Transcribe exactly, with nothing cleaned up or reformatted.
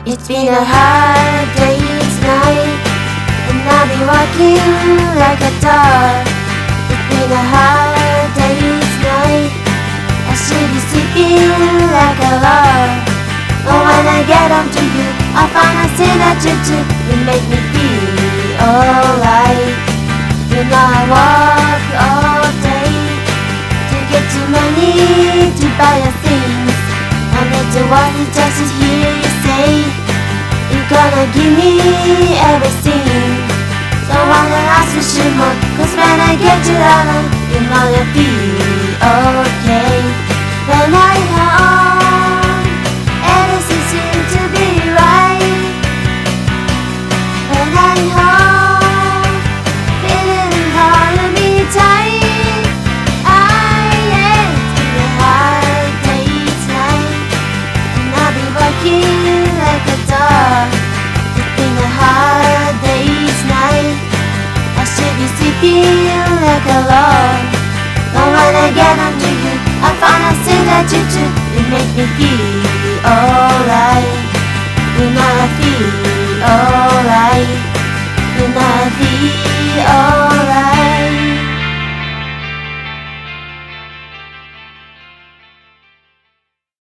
It's been a hard day's night, and I'll be walking like a dog. It's been a hard day's night, I should be sleeping like a log. But when I get home to you, I find I say that you do. You make me feel alright. You know I walk all day to get your money to buy your things. I need to walk just to hear you say you're gonna give me everything. So I wanna ask for some more, cause when I get you alone, you know I feel okay. When I'm home, everything seems to be right. When I'm home, feeling holding me tight. I ain't been a hard day's night, and I'll be walking like a dog. It's been a hard day's night, I should be sleeping like a log. But when I get under you, I find I say that you do. You make me feel alright. You know I feel alright. You know I feel alright.